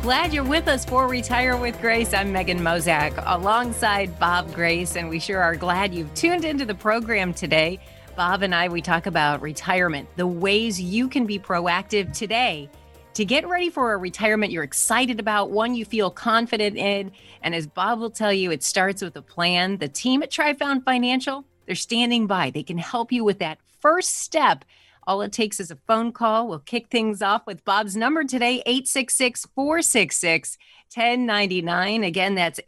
Glad you're with us for Retire with Grace. I'm Megan Mozak alongside Bob Grace, and we sure are glad you've tuned into the program today. Bob and I, we talk about retirement, the ways you can be proactive today to get ready for a retirement you're excited about, one you feel confident in. And as Bob will tell you, it starts with a plan. The team at TriFound Financial, they're standing by. They can help you with that first step. All it takes is a phone call. We'll kick things off with Bob's number today, 866-466-1099. Again, that's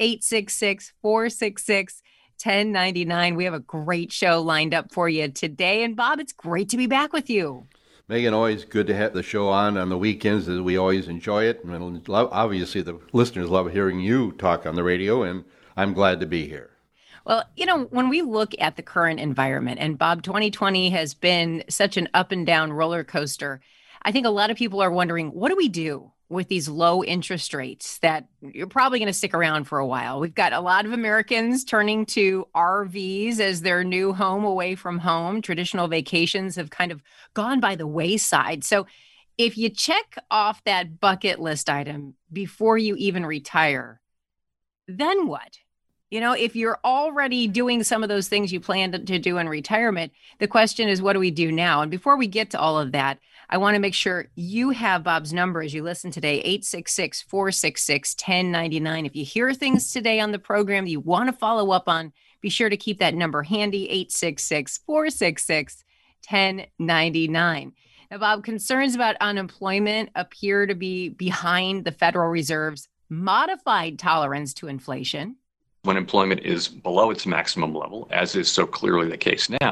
866-466-1099. We have a great show lined up for you today. And Bob, it's great to be back with you. Megan, always good to have the show on the weekends, as we always enjoy it. And obviously, the listeners love hearing you talk on the radio, and I'm glad to be here. Well, you know, when we look at the current environment, and Bob, 2020 has been such an up and down roller coaster, I think a lot of people are wondering, what do we do with these low interest rates that you're probably going to stick around for a while? We've got a lot of Americans turning to RVs as their new home away from home. Traditional vacations have kind of gone by the wayside. So if you check off that bucket list item before you even retire, then what? You know, if you're already doing some of those things you plan to do in retirement, the question is, what do we do now? And before we get to all of that, I want to make sure you have Bob's number as you listen today, 866-466-1099. If you hear things today on the program that you want to follow up on, be sure to keep that number handy, 866-466-1099. Now, Bob, concerns about unemployment appear to be behind the Federal Reserve's modified tolerance to inflation. When employment is below its maximum level, as is so clearly the case now,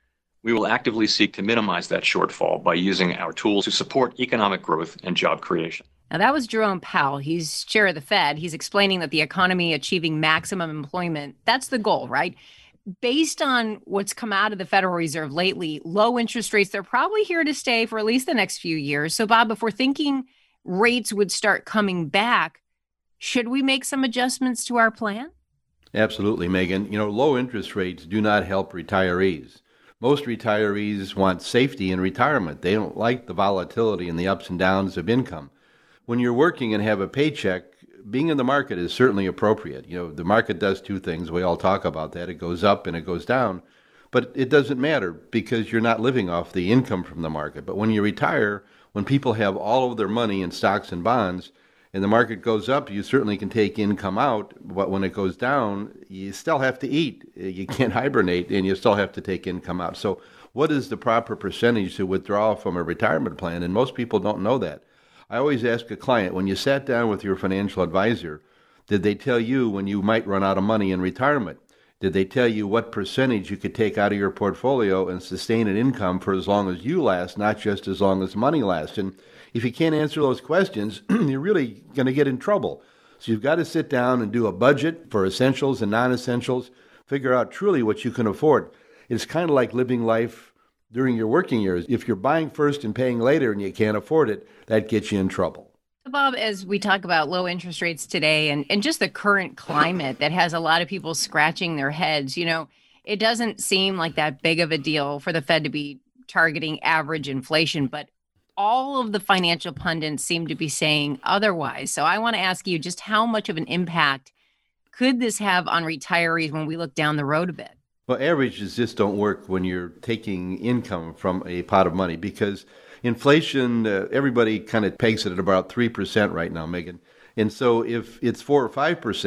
we will actively seek to minimize that shortfall by using our tools to support economic growth and job creation. Now, that was Jerome Powell. He's chair of the Fed. He's explaining that the economy achieving maximum employment, that's the goal, right? Based on what's come out of the Federal Reserve lately, low interest rates, they're probably here to stay for at least the next few years. So, Bob, if we're thinking rates would start coming back, should we make some adjustments to our plan? Absolutely, Megan. You know, low interest rates do not help retirees. Most retirees want safety in retirement. They don't like the volatility and the ups and downs of income. When you're working and have a paycheck, being in the market is certainly appropriate. You know, the market does two things. We all talk about that. It goes up and it goes down. But it doesn't matter because you're not living off the income from the market. But when you retire, when people have all of their money in stocks and bonds, and the market goes up, you certainly can take income out, but when it goes down, you still have to eat. You can't hibernate, and you still have to take income out. So what is the proper percentage to withdraw from a retirement plan? And most people don't know that. I always ask a client, when you sat down with your financial advisor, did they tell you when you might run out of money in retirement? Did they tell you what percentage you could take out of your portfolio and sustain an income for as long as you last, not just as long as money lasts? And if you can't answer those questions, you're really going to get in trouble. So you've got to sit down and do a budget for essentials and non-essentials, figure out truly what you can afford. It's kind of like living life during your working years. If you're buying first and paying later and you can't afford it, that gets you in trouble. Bob, as we talk about low interest rates today and just the current climate that has a lot of people scratching their heads, you know, it doesn't seem like that big of a deal for the Fed to be targeting average inflation, but all of the financial pundits seem to be saying otherwise. So I want to ask you, just how much of an impact could this have on retirees when we look down the road a bit? Well, averages just don't work when you're taking income from a pot of money because inflation, everybody kind of pegs it at about 3% right now, Megan. And so if it's 4 or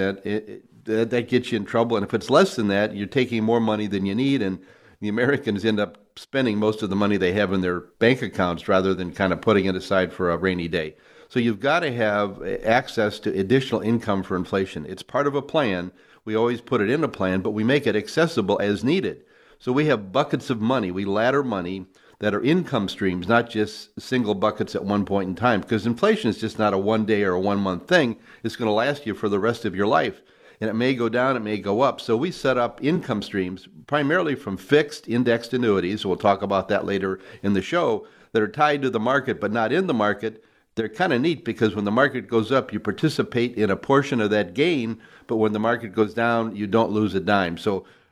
5%, that gets you in trouble. And if it's less than that, you're taking more money than you need. And the Americans end up spending most of the money they have in their bank accounts rather than kind of putting it aside for a rainy day. So you've got to have access to additional income for inflation. It's part of a plan. We always put it in a plan, but we make it accessible as needed. So we have buckets of money. We ladder money that are income streams, not just single buckets at one point in time, because inflation is just not a 1 day or a 1 month thing. It's going to last you for the rest of your life. And it may go down, it may go up. So we set up income streams primarily from fixed indexed annuities. We'll talk about that later in the show, that are tied to the market but not in the market. They're kind of neat because when the market goes up, you participate in a portion of that gain, but when the market goes down, you don't lose a dime. So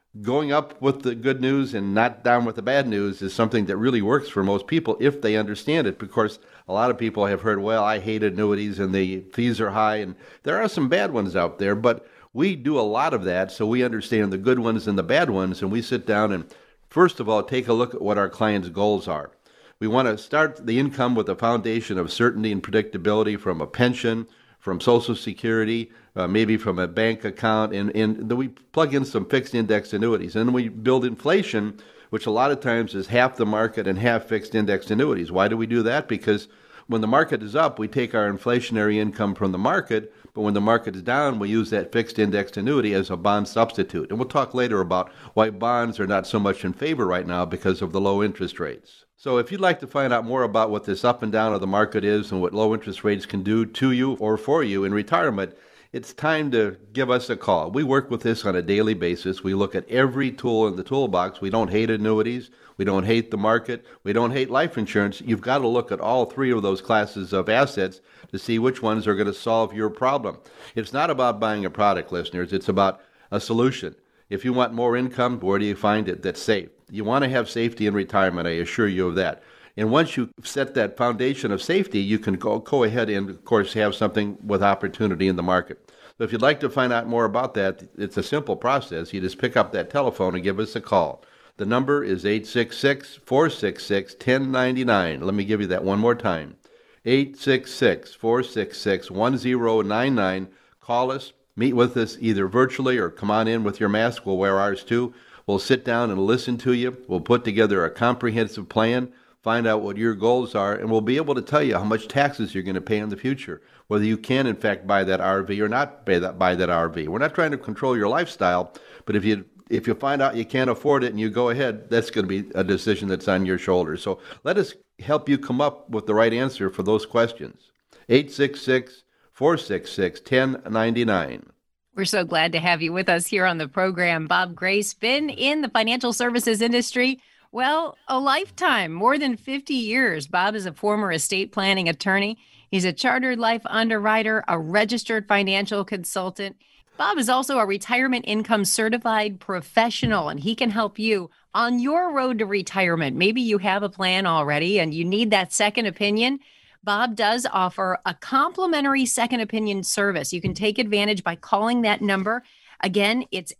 going up with the good news and not down with the bad news is something that really works for most people if they understand it. Because a lot of people have heard, well, I hate annuities and the fees are high, and there are some bad ones out there, but we do a lot of that, so we understand the good ones and the bad ones, and we sit down and, first of all, take a look at what our clients' goals are. We want to start the income with a foundation of certainty and predictability from a pension, from Social Security, maybe from a bank account, and then we plug in some fixed index annuities. And then we build inflation, which a lot of times is half the market and half fixed index annuities. Why do we do that? Because when the market is up, we take our inflationary income from the market, but when the market is down, we use that fixed index annuity as a bond substitute. And we'll talk later about why bonds are not so much in favor right now because of the low interest rates. So if you'd like to find out more about what this up and down of the market is and what low interest rates can do to you or for you in retirement, it's time to give us a call. We work with this on a daily basis. We look at every tool in the toolbox. We don't hate annuities. We don't hate the market. We don't hate life insurance. You've got to look at all three of those classes of assets to see which ones are going to solve your problem. It's not about buying a product, listeners. It's about a solution. If you want more income, where do you find it that's safe? You want to have safety in retirement, I assure you of that. And once you set that foundation of safety, you can go ahead and, of course, have something with opportunity in the market. So if you'd like to find out more about that, it's a simple process. You just pick up that telephone and give us a call. The number is 866-466-1099. Let me give you that one more time. 866-466-1099. Call us, meet with us either virtually or come on in with your mask. We'll wear ours too. We'll sit down and listen to you. We'll put together a comprehensive plan, find out what your goals are, and we'll be able to tell you how much taxes you're going to pay in the future, whether you can, in fact, buy that RV or not buy that RV. We're not trying to control your lifestyle, but if you find out you can't afford it and you go ahead, that's going to be a decision that's on your shoulders. So let us help you come up with the right answer for those questions. 866-466-1099. We're so glad to have you with us here on the program. Bob Grace, been in the financial services industry, well, a lifetime, more than 50 years. Bob is a former estate planning attorney. He's a chartered life underwriter, a registered financial consultant. Bob is also a retirement income certified professional, and he can help you on your road to retirement. Maybe you have a plan already and you need that second opinion. Bob does offer a complimentary second opinion service. You can take advantage by calling that number. Again, it's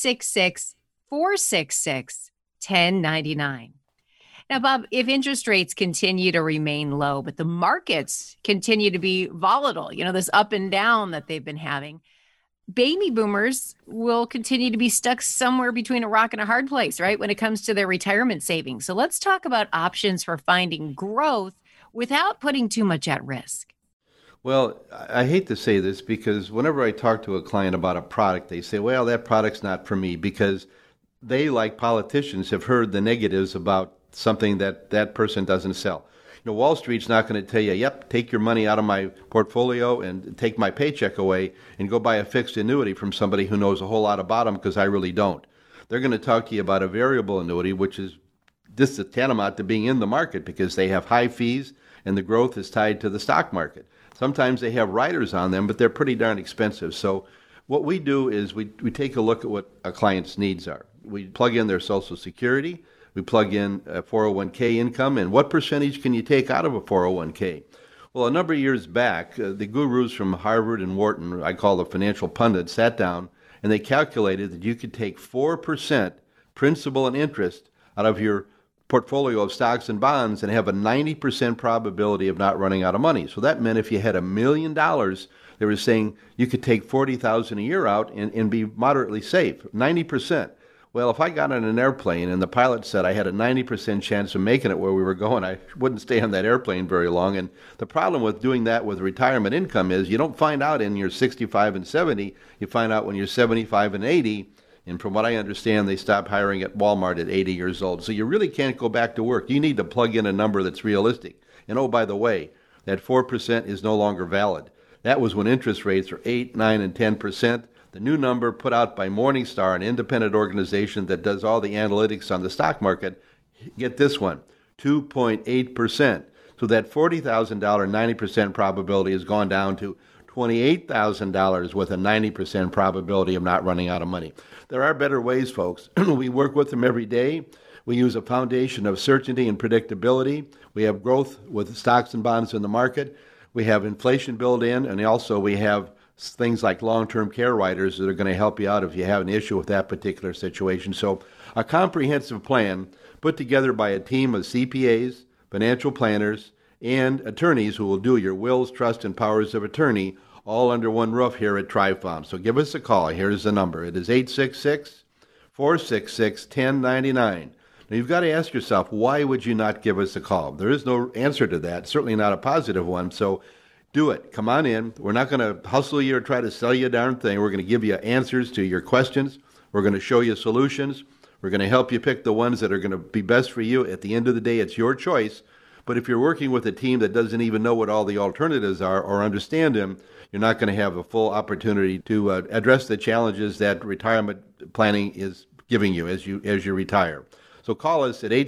866-466-1099. Now, Bob, if interest rates continue to remain low, but the markets continue to be volatile, this up and down that they've been having, baby boomers will continue to be stuck somewhere between a rock and a hard place, right, when it comes to their retirement savings. So let's talk about options for finding growth without putting too much at risk. Well, I hate to say this because whenever I talk to a client about a product, they say, well, that product's not for me, because they, like politicians, have heard the negatives about something that person doesn't sell. Wall Street's not going to tell you, yep, take your money out of my portfolio and take my paycheck away and go buy a fixed annuity from somebody who knows a whole lot about them, because I really don't. They're going to talk to you about a variable annuity, which is this is tantamount to being in the market because they have high fees and the growth is tied to the stock market. Sometimes they have riders on them, but they're pretty darn expensive. So what we do is we take a look at what a client's needs are. We plug in their Social Security. We plug in a 401k income, and what percentage can you take out of a 401k? Well, a number of years back, the gurus from Harvard and Wharton, I call the financial pundits, sat down and they calculated that you could take 4% principal and interest out of your portfolio of stocks and bonds and have a 90% probability of not running out of money. So that meant if you had $1 million, they were saying you could take $40,000 a year out and be moderately safe, 90%. Well, if I got on an airplane and the pilot said I had a 90% chance of making it where we were going, I wouldn't stay on that airplane very long. And the problem with doing that with retirement income is you don't find out in your 65 and 70, you find out when you're 75 and 80. And from what I understand, they stop hiring at Walmart at 80 years old. So you really can't go back to work. You need to plug in a number that's realistic. And oh, by the way, that 4% is no longer valid. That was when interest rates were 8, 9, and 10%. The new number put out by Morningstar, an independent organization that does all the analytics on the stock market, get this one, 2.8%. So that $40,000 90% probability has gone down to $28,000 with a 90% probability of not running out of money. There are better ways, folks. We work with them every day. We use a foundation of certainty and predictability. We have growth with stocks and bonds in the market. We have inflation built in, and also we have things like long-term care riders that are going to help you out if you have an issue with that particular situation. So a comprehensive plan put together by a team of CPAs, financial planners, and attorneys who will do your wills, trust, and powers of attorney all under one roof here at TriFound. So give us a call. Here's the number. It is 866-466-1099. Now, you've got to ask yourself, why would you not give us a call? There is no answer to that, certainly not a positive one. So do it. Come on in. We're not going to hustle you or try to sell you a darn thing. We're going to give you answers to your questions. We're going to show you solutions. We're going to help you pick the ones that are going to be best for you. At the end of the day, it's your choice. But if you're working with a team that doesn't even know what all the alternatives are or understand them, you're not going to have a full opportunity to address the challenges that retirement planning is giving you as you retire. So call us at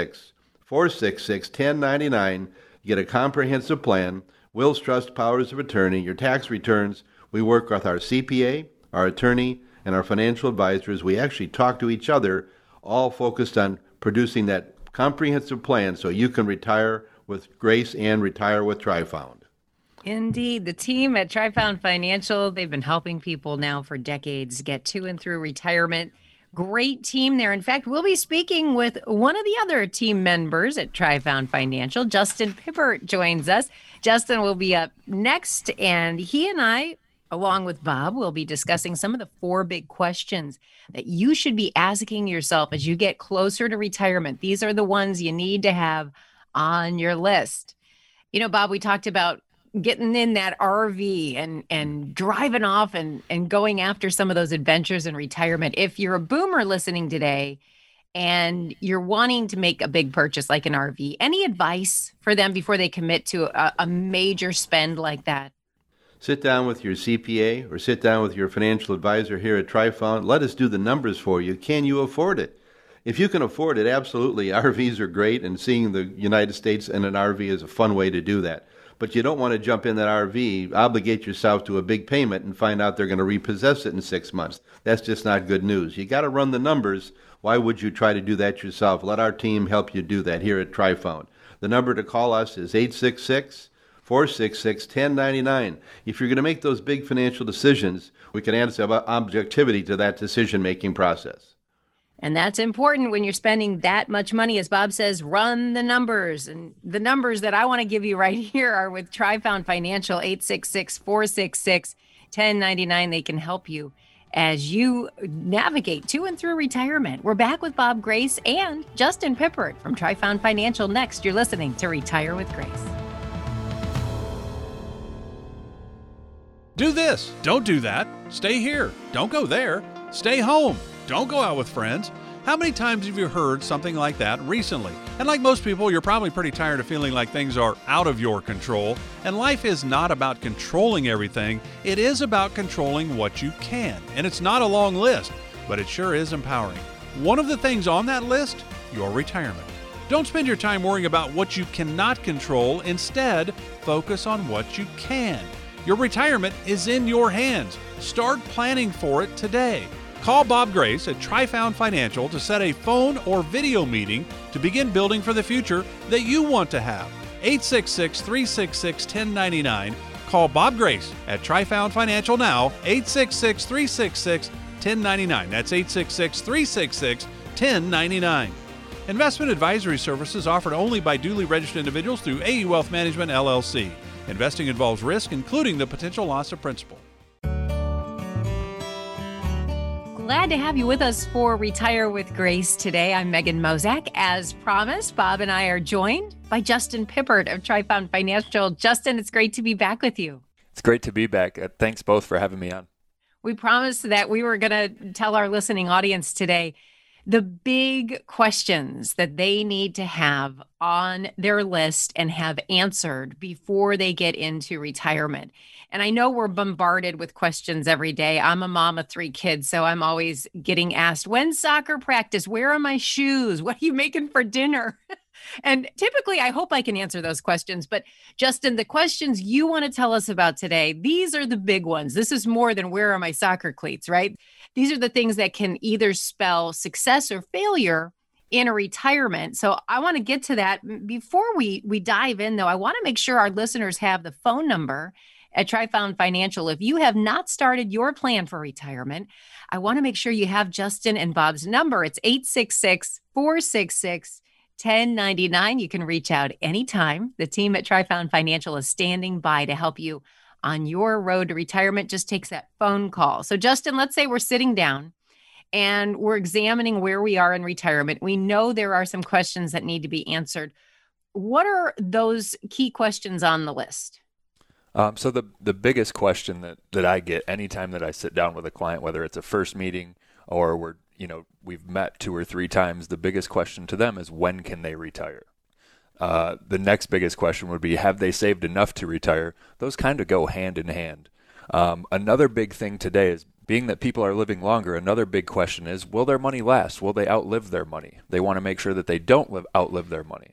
866-466-1099. You get a comprehensive plan, wills, trust, powers of attorney, your tax returns. We work with our CPA, our attorney, and our financial advisors. We actually talk to each other, all focused on producing that comprehensive plan so you can retire with grace and retire with TriFound. Indeed. The team at TriFound Financial, they've been helping people now for decades get to and through retirement. Great team there. In fact, we'll be speaking with one of the other team members at TriFound Financial. Justin Pippert joins us. Justin will be up next, and he and I, along with Bob, will be discussing some of the 4 big questions that you should be asking yourself as you get closer to retirement. These are the ones you need to have on your list. You know, Bob, we talked about getting in that RV and driving off and going after some of those adventures in retirement. If you're a boomer listening today and you're wanting to make a big purchase like an RV, any advice for them before they commit to a major spend like that? Sit down with your CPA or sit down with your financial advisor here at TriFound. Let us do the numbers for you. Can you afford it? If you can afford it, absolutely. RVs are great, and seeing the United States in an RV is a fun way to do that. But you don't want to jump in that RV, obligate yourself to a big payment, and find out they're going to repossess it in 6 months. That's just not good news. You got to run the numbers. Why would you try to do that yourself? Let our team help you do that here at TriFound. The number to call us is 866-466-1099. If you're going to make those big financial decisions, we can add some objectivity to that decision-making process. And that's important when you're spending that much money. As Bob says, run the numbers. And the numbers that I want to give you right here are with TriFound Financial, 866-466-1099. They can help you as you navigate to and through retirement. We're back with Bob Grace and Justin Pippert from TriFound Financial next. You're listening to Retire with Grace. Do this. Don't do that. Stay here. Don't go there. Stay home. Don't go out with friends. How many times have you heard something like that recently? And like most people, you're probably pretty tired of feeling like things are out of your control. And life is not about controlling everything. It is about controlling what you can. And it's not a long list, but it sure is empowering. One of the things on that list, your retirement. Don't spend your time worrying about what you cannot control. Instead, focus on what you can. Your retirement is in your hands. Start planning for it today. Call Bob Grace at TriFound Financial to set a phone or video meeting to begin building for the future that you want to have. 866-366-1099. Call Bob Grace at TriFound Financial now, 866-366-1099. That's 866-366-1099. Investment advisory services offered only by duly registered individuals through AE Wealth Management, LLC. Investing involves risk, including the potential loss of principal. Glad to have you with us for Retire with Grace today. I'm Megan Mozak. As promised, Bob and I are joined by Justin Pippert of TriFound Financial. Justin, it's great to be back with you. It's great to be back. Thanks both for having me on. We promised that we were going to tell our listening audience today the big questions that they need to have on their list and have answered before they get into retirement. And I know we're bombarded with questions every day. I'm a mom of 3 kids, so I'm always getting asked, when's soccer practice? Where are my shoes? What are you making for dinner? And typically, I hope I can answer those questions. But Justin, the questions you want to tell us about today, these are the big ones. This is more than where are my soccer cleats, right? These are the things that can either spell success or failure in a retirement. So I want to get to that. Before we dive in, though, I want to make sure our listeners have the phone number at TriFound Financial. If you have not started your plan for retirement, I want to make sure you have Justin and Bob's number. It's 866-466-1099. You can reach out anytime. The team at TriFound Financial is standing by to help you on your road to retirement. Just takes that phone call. So Justin, let's say we're sitting down and we're examining where we are in retirement. We know there are some questions that need to be answered. What are those key questions on the list? So the biggest question that I get anytime that I sit down with a client, whether it's a first meeting or we've met 2 or 3 times, the biggest question to them is, when can they retire? The next biggest question would be, have they saved enough to retire? Those kind of go hand in hand. Another big thing today is, being that people are living longer, another big question is, will their money last? Will they outlive their money? They want to make sure that they don't outlive their money.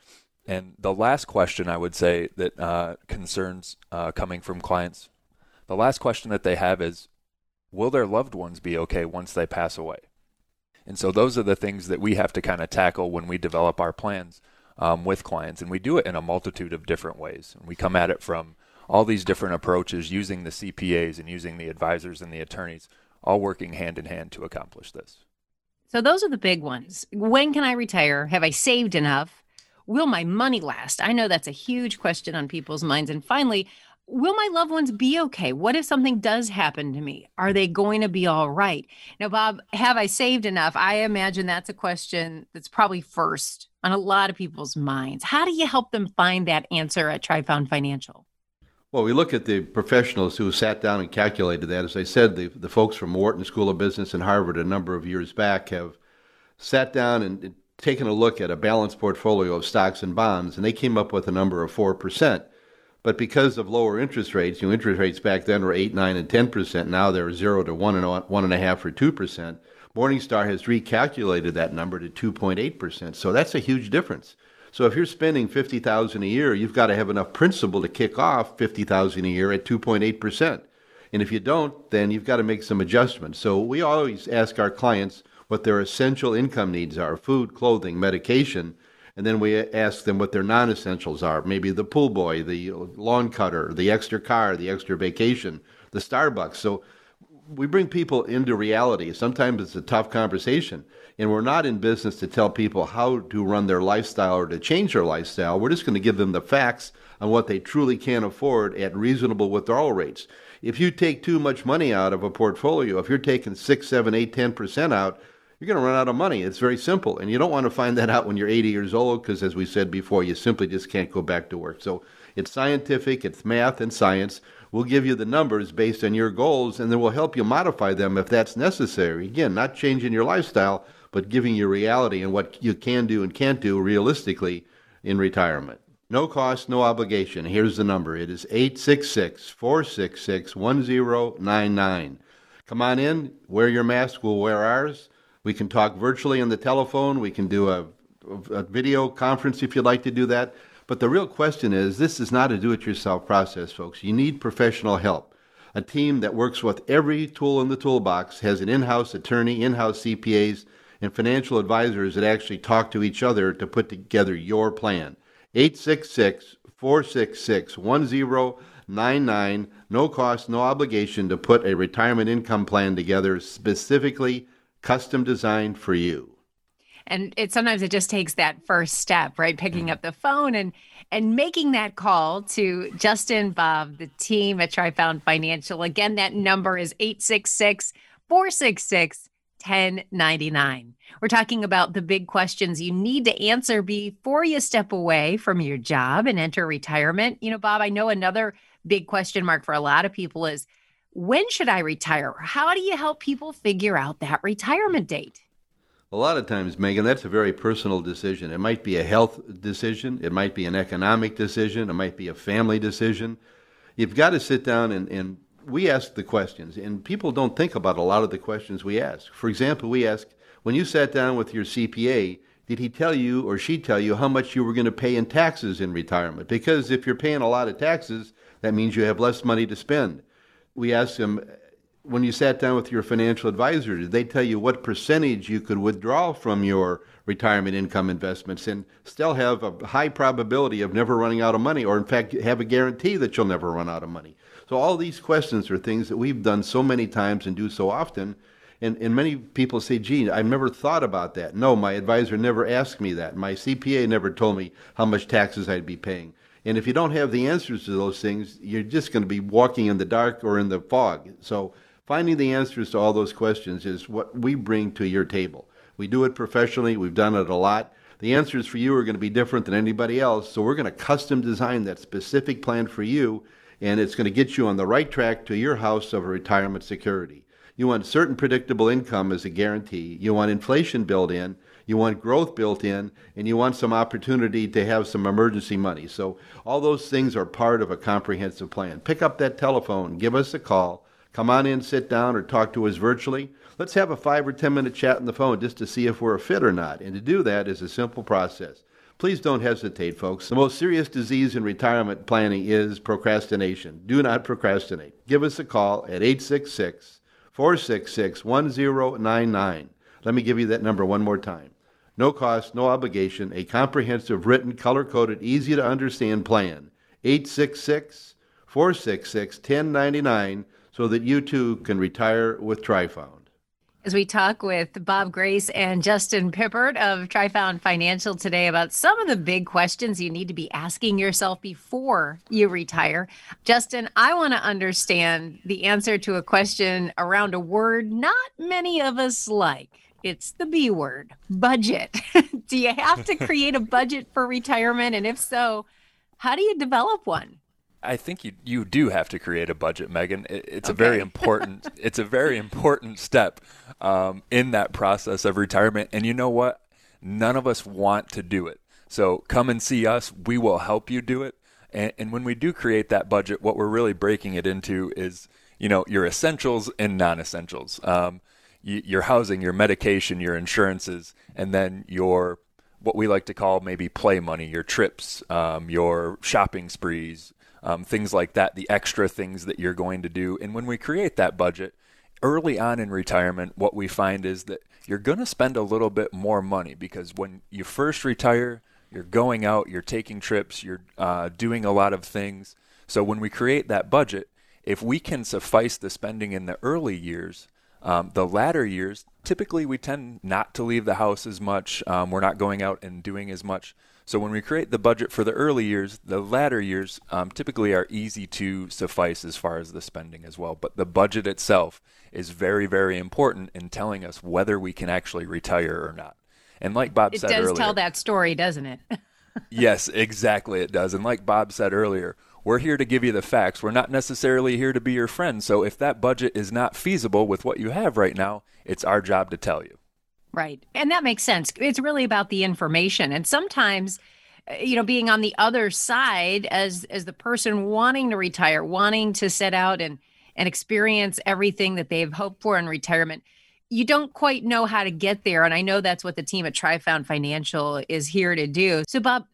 And the last question I would say that concerns coming from clients, the last question that they have is, will their loved ones be okay once they pass away? And so those are the things that we have to kind of tackle when we develop our plans with clients. And we do it in a multitude of different ways. And we come at it from all these different approaches, using the CPAs and using the advisors and the attorneys, all working hand in hand to accomplish this. So those are the big ones. When can I retire? Have I saved enough? Will my money last? I know that's a huge question on people's minds. And finally, will my loved ones be okay? What if something does happen to me? Are they going to be all right? Now, Bob, have I saved enough? I imagine that's a question that's probably first on a lot of people's minds. How do you help them find that answer at TriFound Financial? Well, we look at the professionals who sat down and calculated that. As I said, the folks from Wharton School of Business and Harvard a number of years back have sat down and taken a look at a balanced portfolio of stocks and bonds, and they came up with a number of 4%. But because of lower interest rates, interest rates back then were 8, 9, and 10%. Now they're 0 to 1 and 1.5 or 2%. Morningstar has recalculated that number to 2.8%. So that's a huge difference. So if you're spending $50,000 a year, you've got to have enough principal to kick off $50,000 a year at 2.8%. And if you don't, then you've got to make some adjustments. So we always ask our clients what their essential income needs are: food, clothing, medication. And then we ask them what their non-essentials are. Maybe the pool boy, the lawn cutter, the extra car, the extra vacation, the Starbucks. So we bring people into reality. Sometimes it's a tough conversation. And we're not in business to tell people how to run their lifestyle or to change their lifestyle. We're just going to give them the facts on what they truly can afford at reasonable withdrawal rates. If you take too much money out of a portfolio, if you're taking 6, 7, 8, 10% out, you're going to run out of money. It's very simple. And you don't want to find that out when you're 80 years old because, as we said before, you simply just can't go back to work. So it's scientific, it's math and science. We'll give you the numbers based on your goals, and then we'll help you modify them if that's necessary. Again, not changing your lifestyle, but giving you reality and what you can do and can't do realistically in retirement. No cost, no obligation. Here's the number. It is 866-466-1099. Come on in, wear your mask, we'll wear ours. We can talk virtually on the telephone. We can do a video conference if you'd like to do that. But the real question is, this is not a do-it-yourself process, folks. You need professional help. A team that works with every tool in the toolbox, has an in-house attorney, in-house CPAs, and financial advisors that actually talk to each other to put together your plan. 866-466-1099. No cost, no obligation to put a retirement income plan together specifically custom designed for you. And sometimes it just takes that first step, right? Picking up the phone and making that call to Justin, Bob, the team at TriFound Financial. Again, that number is 866-466-1099. We're talking about the big questions you need to answer before you step away from your job and enter retirement. Bob, I know another big question mark for a lot of people is, when should I retire? How do you help people figure out that retirement date? A lot of times, Megan, that's a very personal decision. It might be a health decision. It might be an economic decision. It might be a family decision. You've got to sit down and we ask the questions, and people don't think about a lot of the questions we ask. For example, we ask, when you sat down with your CPA, Did he tell you or she tell you how much you were going to pay in taxes in retirement? Because if you're paying a lot of taxes, that means you have less money to spend. We asked them, when you sat down with your financial advisor, did they tell you what percentage you could withdraw from your retirement income investments and still have a high probability of never running out of money, or in fact have a guarantee that you'll never run out of money? So all these questions are things that we've done so many times and do so often. And many people say, gee, I've never thought about that. No, my advisor never asked me that. My CPA never told me how much taxes I'd be paying. And if you don't have the answers to those things, you're just going to be walking in the dark or in the fog. So finding the answers to all those questions is what we bring to your table. We do it professionally. We've done it a lot. The answers for you are going to be different than anybody else. So we're going to custom design that specific plan for you, and it's going to get you on the right track to your house of retirement security. You want certain predictable income as a guarantee. You want inflation built in. You want growth built in. And you want some opportunity to have some emergency money. So all those things are part of a comprehensive plan. Pick up that telephone. Give us a call. Come on in, sit down, or talk to us virtually. Let's have a 5 or 10 minute chat on the phone just to see if we're a fit or not. And to do that is a simple process. Please don't hesitate, folks. The most serious disease in retirement planning is procrastination. Do not procrastinate. Give us a call at 866-466-1099. Let me give you that number one more time. No cost, no obligation, a comprehensive, written, color-coded, easy-to-understand plan. 866-466-1099 so that you too can retire with TriFound. As we talk with Bob Grace and Justin Pippert of TriFound Financial today about some of the big questions you need to be asking yourself before you retire. Justin, I want to understand the answer to a question around a word not many of us like. It's the B word, budget. Do you have to create a budget for retirement? And if so, how do you develop one? I think you do have to create a budget, Megan. It's Okay. a very important step in that process of retirement. And you know what? None of us want to do it. So come and see us. We will help you do it. And when we do create that budget, what we're really breaking it into is, your essentials and non-essentials. Your housing, your medication, your insurances, and then your what we like to call maybe play money, your trips, your shopping sprees, things like that, the extra things that you're going to do. And when we create that budget, early on in retirement, what we find is that you're going to spend a little bit more money because when you first retire, you're going out, you're taking trips, you're doing a lot of things. So when we create that budget, if we can suffice the spending in the early years, the latter years, typically we tend not to leave the house as much. We're not going out and doing as much. So when we create the budget for the early years, the latter years typically are easy to suffice as far as the spending as well. But the budget itself is very, very important in telling us whether we can actually retire or not. And like Bob said earlier. It does tell that story, doesn't it? Yes, exactly it does. And like Bob said earlier, we're here to give you the facts. We're not necessarily here to be your friend. So if that budget is not feasible with what you have right now, it's our job to tell you. Right. And that makes sense. It's really about the information. And sometimes, being on the other side as the person wanting to retire, wanting to set out and experience everything that they've hoped for in retirement, you don't quite know how to get there. And I know that's what the team at TriFound Financial is here to do. So, Bob,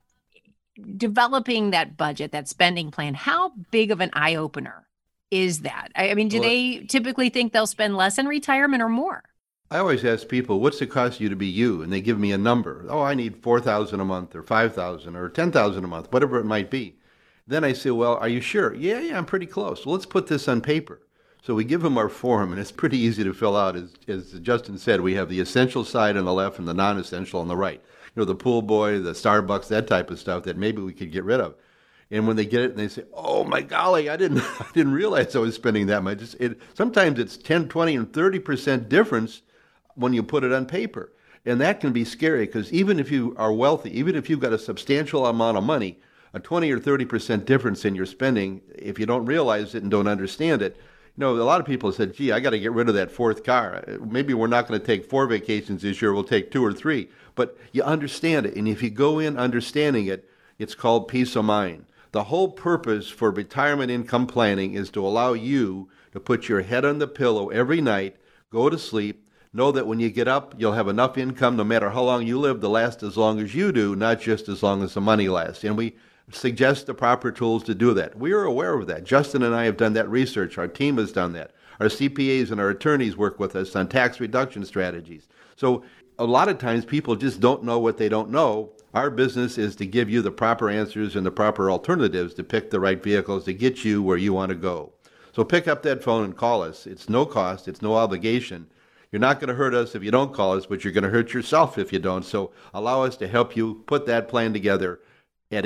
developing that budget, that spending plan, how big of an eye-opener is that? I mean, do they typically think they'll spend less in retirement or more? I always ask people, what's it cost you to be you? And they give me a number. Oh, I need $4,000 a month or $5,000 or $10,000 a month, whatever it might be. Then I say, well, are you sure? Yeah, I'm pretty close. Well, let's put this on paper. So we give them our form, and it's pretty easy to fill out. As Justin said, we have the essential side on the left and the non-essential on the right. The pool boy, the Starbucks, that type of stuff that maybe we could get rid of. And when they get it and they say, oh, my golly, I didn't realize I was spending that much. Sometimes it's 10, 20, and 30% difference when you put it on paper. And that can be scary because even if you are wealthy, even if you've got a substantial amount of money, a 20 or 30% difference in your spending, if you don't realize it and don't understand it, a lot of people said, gee, I got to get rid of that fourth car. Maybe we're not going to take 4 vacations this year. We'll take 2 or 3. But you understand it. And if you go in understanding it, it's called peace of mind. The whole purpose for retirement income planning is to allow you to put your head on the pillow every night, go to sleep, Know that when you get up, you'll have enough income no matter how long you live to last as long as you do, not just as long as the money lasts. And we suggest the proper tools to do that. We are aware of that. Justin and I have done that research. Our team has done that. Our CPAs and our attorneys work with us on tax reduction strategies. So a lot of times people just don't know what they don't know. Our business is to give you the proper answers and the proper alternatives to pick the right vehicles to get you where you want to go. So pick up that phone and call us. It's no cost. It's no obligation. You're not going to hurt us if you don't call us, but you're going to hurt yourself if you don't. So allow us to help you put that plan together at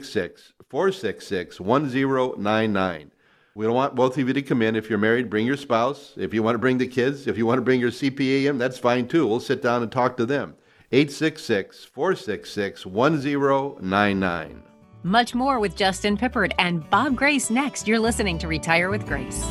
866-466-1099. We don't want both of you to come in. If you're married, bring your spouse. If you want to bring the kids, if you want to bring your CPA in, that's fine too. We'll sit down and talk to them. 866-466-1099. Much more with Justin Pippert and Bob Grace next. You're listening to Retire with Grace.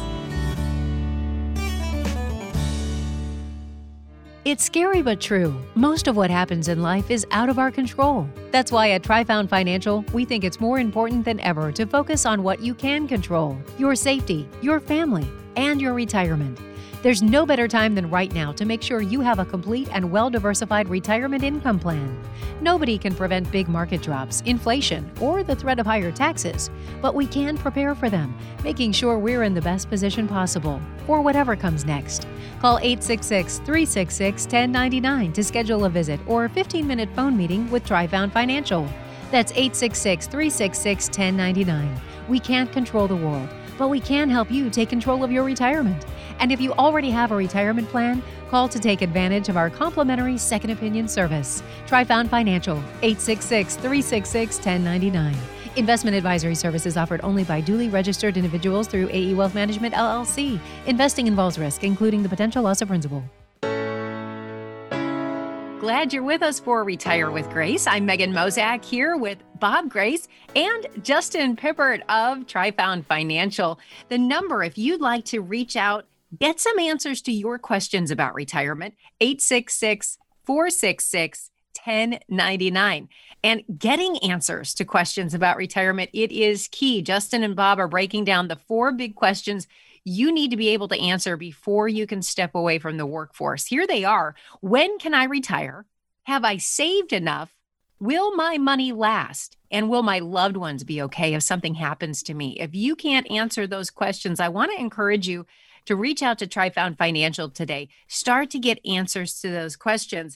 It's scary but true. Most of what happens in life is out of our control. That's why at TriFound Financial, we think it's more important than ever to focus on what you can control: your safety, your family, and your retirement. There's no better time than right now to make sure you have a complete and well-diversified retirement income plan. Nobody can prevent big market drops, inflation, or the threat of higher taxes, but we can prepare for them, making sure we're in the best position possible for whatever comes next. Call 866-366-1099 to schedule a visit or a 15-minute phone meeting with TriFound Financial. That's 866-366-1099. We can't control the world, but we can help you take control of your retirement. And if you already have a retirement plan, call to take advantage of our complimentary second opinion service. TriFound Financial, 866-366-1099. Investment advisory services offered only by duly registered individuals through AE Wealth Management, LLC. Investing involves risk, including the potential loss of principal. Glad you're with us for Retire with Grace. I'm Megan Mozak here with Bob Grace and Justin Pippert of TriFound Financial. The number, if you'd like to reach out, get some answers to your questions about retirement, 866-466-1099. And getting answers to questions about retirement, it is key. Justin and Bob are breaking down the 4 big questions you need to be able to answer before you can step away from the workforce. Here they are. When can I retire? Have I saved enough? Will my money last? And will my loved ones be okay if something happens to me? If you can't answer those questions, I want to encourage you to reach out to TriFound Financial today. Start to get answers to those questions.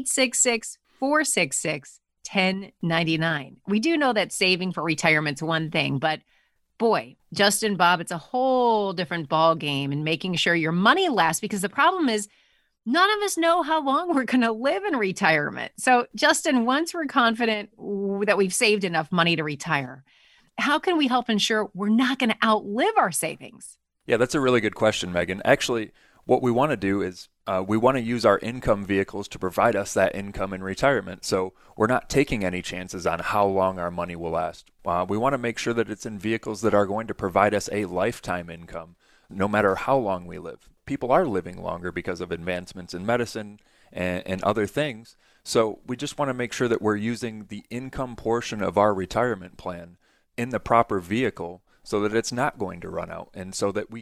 866-466-1099. We do know that saving for retirement's one thing, but boy, Justin, Bob, it's a whole different ball game and making sure your money lasts, because the problem is none of us know how long we're going to live in retirement. So, Justin, once we're confident that we've saved enough money to retire, how can we help ensure we're not going to outlive our savings? Yeah, that's a really good question, Megan. Actually, what we want to do is we want to use our income vehicles to provide us that income in retirement. So we're not taking any chances on how long our money will last. We want to make sure that it's in vehicles that are going to provide us a lifetime income, no matter how long we live. People are living longer because of advancements in medicine and other things. So we just want to make sure that we're using the income portion of our retirement plan in the proper vehicle so that it's not going to run out. And so that we,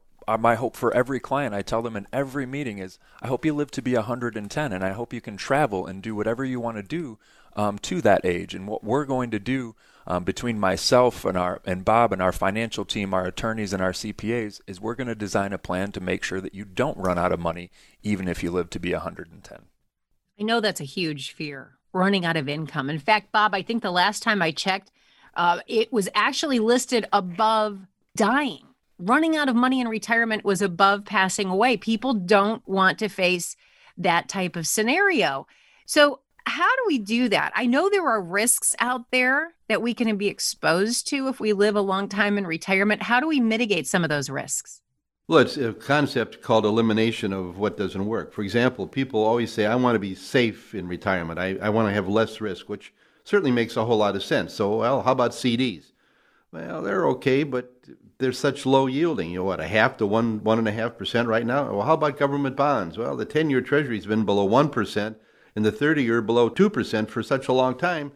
my hope for every client, I tell them in every meeting is, I hope you live to be 110, and I hope you can travel and do whatever you want to do to that age. And what we're going to do between myself and Bob and our financial team, our attorneys and our CPAs, is we're going to design a plan to make sure that you don't run out of money, even if you live to be 110. I know that's a huge fear, running out of income. In fact, Bob, I think the last time I checked, it was actually listed above dying. Running out of money in retirement was above passing away. People don't want to face that type of scenario. So how do we do that? I know there are risks out there that we can be exposed to if we live a long time in retirement. How do we mitigate some of those risks? Well, it's a concept called elimination of what doesn't work. For example, people always say, I want to be safe in retirement. I want to have less risk, which certainly makes a whole lot of sense. So, well, how about CDs? Well, they're okay, but they're such low yielding. A 0.5 to 1.5% right now. Well, how about government bonds? Well, the 10-year Treasury's been below 1% and the 30-year below 2% for such a long time.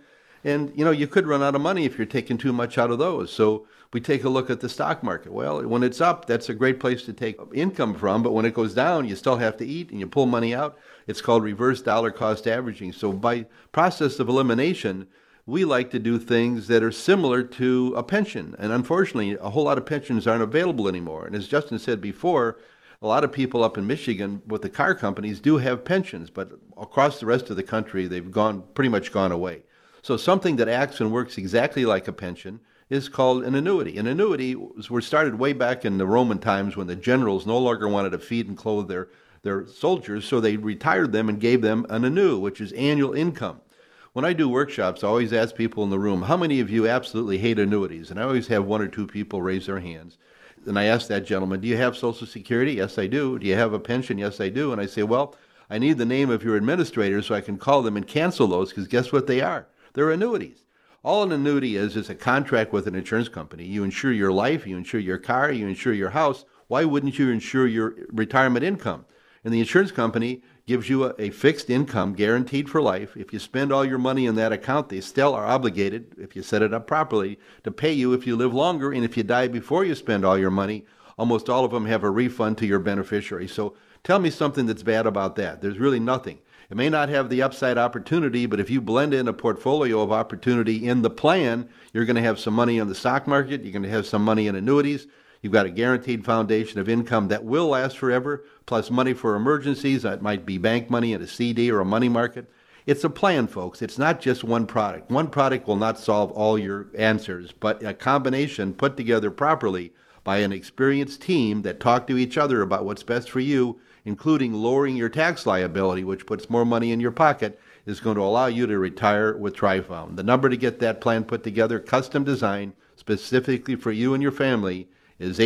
And, you could run out of money if you're taking too much out of those. So we take a look at the stock market. Well, when it's up, that's a great place to take income from. But when it goes down, you still have to eat and you pull money out. It's called reverse dollar cost averaging. So by process of elimination, we like to do things that are similar to a pension. And unfortunately, a whole lot of pensions aren't available anymore. And as Justin said before, a lot of people up in Michigan with the car companies do have pensions, but across the rest of the country, they've pretty much gone away. So something that acts and works exactly like a pension is called an annuity. An annuity were started way back in the Roman times when the generals no longer wanted to feed and clothe their soldiers, so they retired them and gave them an annu, which is annual income. When I do workshops, I always ask people in the room, how many of you absolutely hate annuities? And I always have one or two people raise their hands. And I ask that gentleman, do you have Social Security? Yes, I do. Do you have a pension? Yes, I do. And I say, well, I need the name of your administrator so I can call them and cancel those, because guess what they are? They're annuities. All an annuity is a contract with an insurance company. You insure your life, you insure your car, you insure your house. Why wouldn't you insure your retirement income? And the insurance company gives you a fixed income guaranteed for life. If you spend all your money in that account, they still are obligated, if you set it up properly, to pay you if you live longer. And if you die before you spend all your money, almost all of them have a refund to your beneficiary. So tell me something that's bad about that. There's really nothing. It may not have the upside opportunity, but if you blend in a portfolio of opportunity in the plan, you're going to have some money on the stock market. You're going to have some money in annuities. You've got a guaranteed foundation of income that will last forever, plus money for emergencies. That might be bank money in a CD or a money market. It's a plan, folks. It's not just one product. One product will not solve all your answers, but a combination put together properly by an experienced team that talk to each other about what's best for you, including lowering your tax liability, which puts more money in your pocket, is going to allow you to retire with TriFound. The number to get that plan put together, custom designed specifically for you and your family, is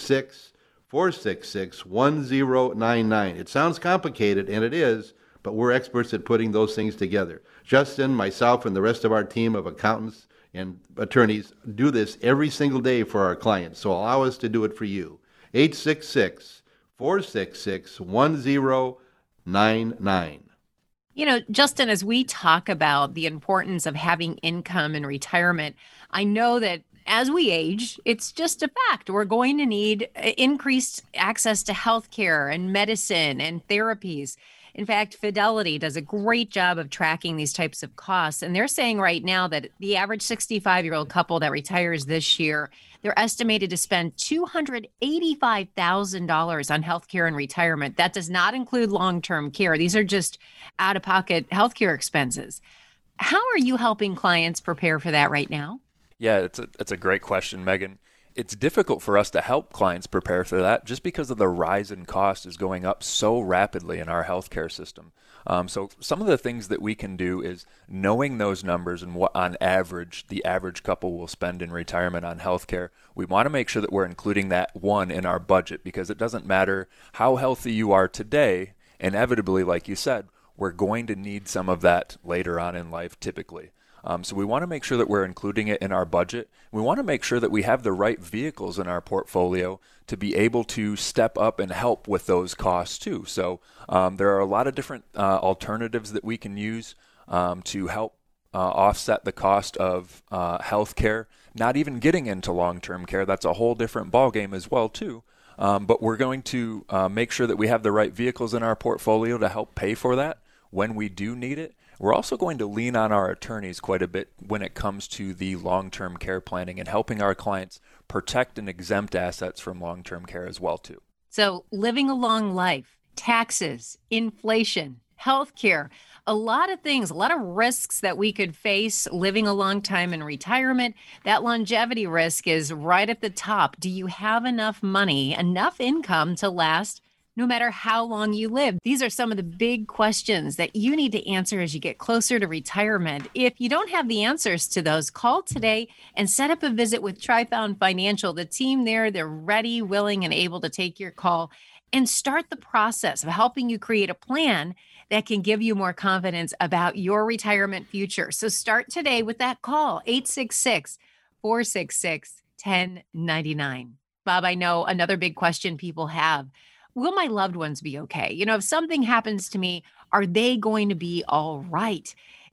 866-466-1099. It sounds complicated, and it is, but we're experts at putting those things together. Justin, myself, and the rest of our team of accountants and attorneys do this every single day for our clients, so allow us to do it for you. 866-466-1099. Justin, as we talk about the importance of having income in retirement, I know that as we age, it's just a fact. We're going to need increased access to healthcare and medicine and therapies. In fact, Fidelity does a great job of tracking these types of costs. And they're saying right now that the average 65-year-old couple that retires this year, they're estimated to spend $285,000 on healthcare and retirement. That does not include long-term care. These are just out-of-pocket healthcare expenses. How are you helping clients prepare for that right now? Yeah, it's a great question, Megan. It's difficult for us to help clients prepare for that just because of the rise in cost is going up so rapidly in our healthcare system. So some of the things that we can do is knowing those numbers and what on average the average couple will spend in retirement on healthcare. We want to make sure that we're including that in our budget, because it doesn't matter how healthy you are today. Inevitably, like you said, we're going to need some of that later on in life typically. So we want to make sure that we're including it in our budget. We want to make sure that we have the right vehicles in our portfolio to be able to step up and help with those costs too. So there are a lot of different alternatives that we can use to help offset the cost of health care, not even getting into long-term care. That's a whole different ballgame as well too. But we're going to make sure that we have the right vehicles in our portfolio to help pay for that when we do need it. We're also going to lean on our attorneys quite a bit when it comes to the long-term care planning and helping our clients protect and exempt assets from long-term care as well too. So living a long life, taxes, inflation, healthcare, a lot of things, a lot of risks that we could face living a long time in retirement. That longevity risk is right at the top. Do you have enough money, enough income to last no matter how long you live? These are some of the big questions that you need to answer as you get closer to retirement. If you don't have the answers to those, call today and set up a visit with TriFound Financial. The team there, they're ready, willing, and able to take your call and start the process of helping you create a plan that can give you more confidence about your retirement future. So start today with that call, 866-466-1099. Bob, I know another big question people have: will my loved ones be okay? If something happens to me, are they going to be all right?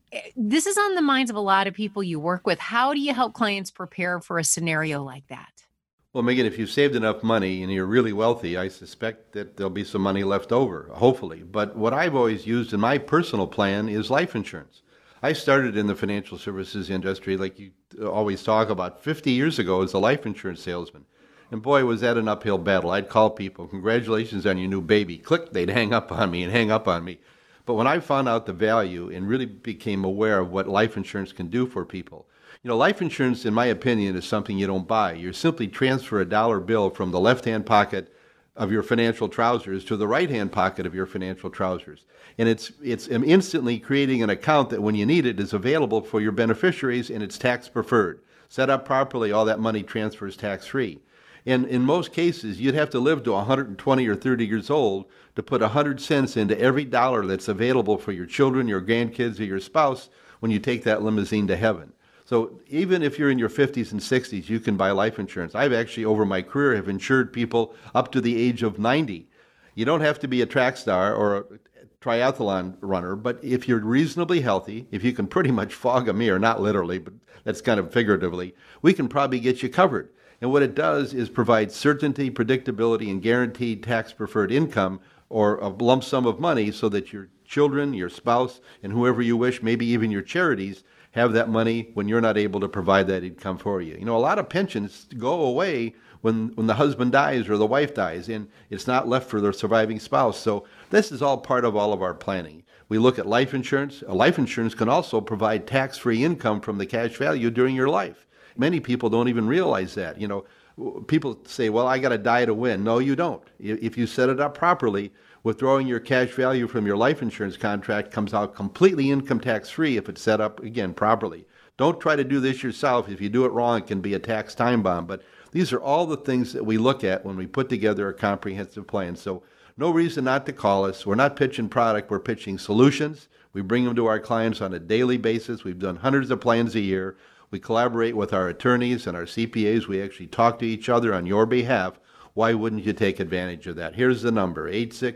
This is on the minds of a lot of people you work with. How do you help clients prepare for a scenario like that? Well, Megan, if you've saved enough money and you're really wealthy, I suspect that there'll be some money left over, hopefully. But what I've always used in my personal plan is life insurance. I started in the financial services industry, like you always talk about, 50 years ago as a life insurance salesman. And boy, was that an uphill battle. I'd call people, congratulations on your new baby. Click, they'd hang up on me and hang up on me. But when I found out the value and really became aware of what life insurance can do for people, life insurance, in my opinion, is something you don't buy. You simply transfer a dollar bill from the left-hand pocket of your financial trousers to the right-hand pocket of your financial trousers. And it's instantly creating an account that when you need it is available for your beneficiaries, and it's tax preferred. Set up properly, all that money transfers tax-free. And in most cases, you'd have to live to 120 or 30 years old to put 100 cents into every dollar that's available for your children, your grandkids, or your spouse when you take that limousine to heaven. So even if you're in your 50s and 60s, you can buy life insurance. I've actually, over my career, have insured people up to the age of 90. You don't have to be a track star or a triathlon runner, but if you're reasonably healthy, if you can pretty much fog a mirror, not literally, but that's kind of figuratively, we can probably get you covered. And what it does is provide certainty, predictability, and guaranteed tax-preferred income or a lump sum of money so that your children, your spouse, and whoever you wish, maybe even your charities, have that money when you're not able to provide that income for you. A lot of pensions go away when the husband dies or the wife dies, and it's not left for their surviving spouse. So this is all part of all of our planning. We look at life insurance. Life insurance can also provide tax-free income from the cash value during your life. Many people don't even realize that. People say, well, I got to die to win. No, you don't. If you set it up properly, withdrawing your cash value from your life insurance contract comes out completely income tax free if it's set up, again, properly. Don't try to do this yourself. If you do it wrong, it can be a tax time bomb. But these are all the things that we look at when we put together a comprehensive plan. So no reason not to call us. We're not pitching product. We're pitching solutions. We bring them to our clients on a daily basis. We've done hundreds of plans a year. We collaborate with our attorneys and our CPAs. We actually talk to each other on your behalf. Why wouldn't you take advantage of that? Here's the number,